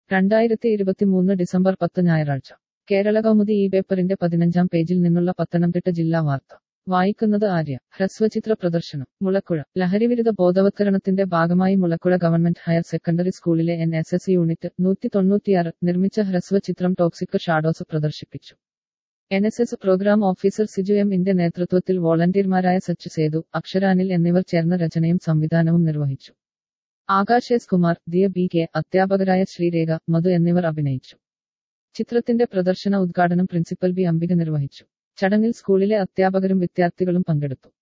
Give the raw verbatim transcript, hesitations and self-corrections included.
രണ്ടായിരത്തി ഇരുപത്തിമൂന്ന് ഡിസംബർ പത്ത് ഞായറാഴ്ച കേരള കൗമുദി ഈ പേപ്പറിന്റെ പതിനഞ്ചാം പേജിൽ നിന്നുള്ള പത്തനംതിട്ട ജില്ലാ വാർത്ത വായിക്കുന്നത് ആര്യ. ഹ്രസ്വചിത്ര പ്രദർശനം മുളക്കുഴ. ലഹരിവിരുദ്ധ ബോധവത്കരണത്തിന്റെ ഭാഗമായി മുളക്കുഴ ഗവൺമെന്റ് ഹയർ സെക്കൻഡറി സ്കൂളിലെ എൻ എസ് എസ് യൂണിറ്റ് നൂറ്റി തൊണ്ണൂറ്റിയാറ് നിർമ്മിച്ച ഹ്രസ്വചിത്രം ടോക്സിക് ഷാഡോസ് പ്രദർശിപ്പിച്ചു. N S S program officer Siju എമ്മിന്റെ നേതൃത്വത്തിൽ വോളണ്ടിയർമാരായ സച്ച് സേതു, അക്ഷരാനിൽ എന്നിവർ ചേർന്ന് രചനയും സംവിധാനവും നിർവഹിച്ചു. Akash S Kumar, Diya B K, അധ്യാപകരായ ശ്രീരേഖ, മധു എന്നിവർ അഭിനയിച്ചു. ചിത്രത്തിന്റെ പ്രദർശന ഉദ്ഘാടനം പ്രിൻസിപ്പൽ ബി അംബിക നിർവഹിച്ചു. ചടങ്ങിൽ സ്കൂളിലെ അധ്യാപകരും വിദ്യാർത്ഥികളും പങ്കെടുത്തു.